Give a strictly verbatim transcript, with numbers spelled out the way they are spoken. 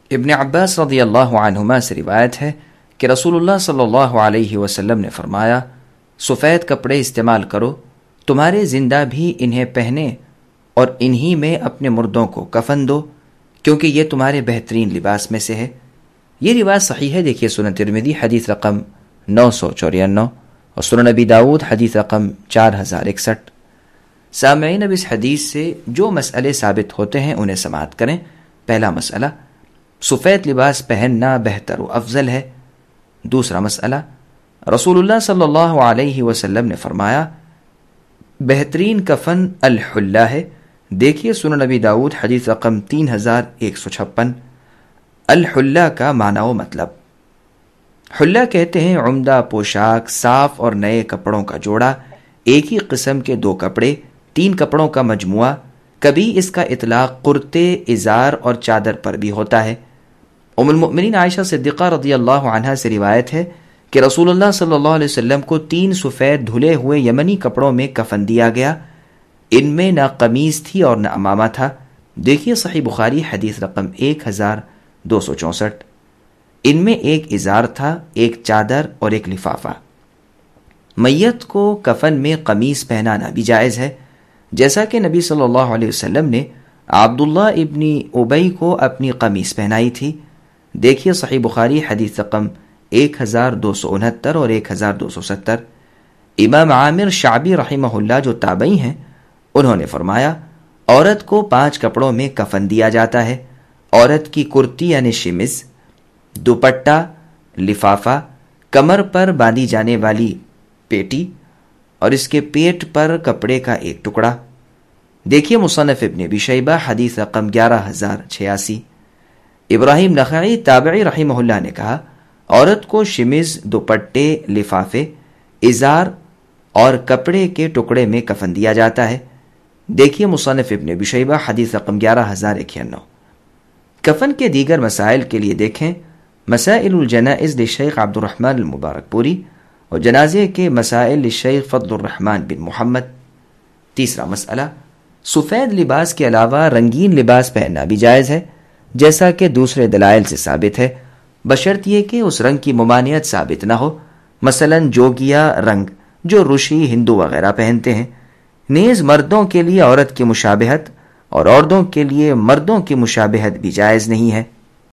ابن عباس رضی اللہ عنہما سے روایت ہے کہ رسول اللہ صلی اللہ علیہ وسلم نے فرمایا، سفید کپڑے استعمال کرو، تمہارے زندہ بھی انہیں پہنے اور انہی میں اپنے مردوں کو کفن دو، کیونکہ یہ تمہارے بہترین لباس میں سے ہے۔ یہ روایت صحیح ہے، دیکھیے سنن ترمذی حدیث رقم نو سو چورانوے اور سنن ابی داؤد حدیث رقم چار ہزار اکسٹھ۔ سامعین، اب اس حدیث سے جو مسئلے ثابت ہوتے ہیں انہیں سماعت کریں۔ پہلا مسئلہ، سفید لباس پہننا بہتر و افضل ہے۔ دوسرا مسئلہ، رسول اللہ صلی اللہ علیہ وسلم نے فرمایا بہترین کفن الحلہ ہے، دیکھیے سنن نبی داؤد حدیث رقم تین ہزار ایک سو چھپن۔ الحلہ کا معنی و مطلب، حلہ کہتے ہیں عمدہ پوشاک، صاف اور نئے کپڑوں کا جوڑا، ایک ہی قسم کے دو کپڑے، تین کپڑوں کا مجموعہ۔ کبھی اس کا اطلاق کرتے، ازار اور چادر پر بھی ہوتا ہے۔ ام المؤمنین عائشہ صدیقہ رضی اللہ عنہا سے روایت ہے کہ رسول اللہ صلی اللہ علیہ وسلم کو تین سفید دھلے ہوئے یمنی کپڑوں میں کفن دیا گیا، ان میں نہ قمیص تھی اور نہ امامہ تھا، دیکھیے صحیح بخاری حدیث رقم ایک ہزار دو سو چونسٹھ۔ ان میں ایک ازار تھا، ایک چادر اور ایک لفافہ۔ میت کو کفن میں قمیص پہنانا بھی جائز ہے، جیسا کہ نبی صلی اللہ علیہ وسلم نے عبداللہ ابن ابی کو اپنی قمیص پہنائی تھی، دیکھیے صحیح بخاری حدیث رقم ایک ہزار دو سو انہتر اور ایک ہزار دو سو ستر۔ امام عامر شعبی رحمہ اللہ جو تابعی ہیں، انہوں نے فرمایا عورت کو پانچ کپڑوں میں کفن دیا جاتا ہے، عورت کی کرتی یعنی شمز، دوپٹہ، لفافہ، کمر پر باندھی جانے والی پیٹی اور اس کے پیٹ پر کپڑے کا ایک ٹکڑا، دیکھیے مصنف ابن ابی شیبہ حدیث رقم گیارہ ہزار چھیاسی۔ ابراہیم نخعی تابعی رحمہ اللہ نے کہا عورت کو شمز، دوپٹے، لفافے، ازار اور کپڑے کے ٹکڑے میں کفن دیا جاتا ہے، دیکھیے مصنف ابن ابی شیبہ حدیث رقم گیارہ ہزار اکیانوے۔ کفن کے دیگر مسائل کے لیے دیکھیں مسائل الجنائز للشیخ عبد الرحمن المبارک پوری اور جنازے کے مسائل للشیخ فضل الرحمن بن محمد۔ تیسرا مسئلہ، سفید لباس کے علاوہ رنگین لباس پہننا بھی جائز ہے، جیسا کہ دوسرے دلائل سے ثابت ہے، بشرط یہ کہ اس رنگ کی ممانعت ثابت نہ ہو، مثلا جوگیا رنگ جو روشی، ہندو وغیرہ پہنتے ہیں۔ نیز مردوں کے لیے عورت کی مشابہت اور عورتوں کے لیے مردوں کی مشابہت بھی جائز نہیں ہے۔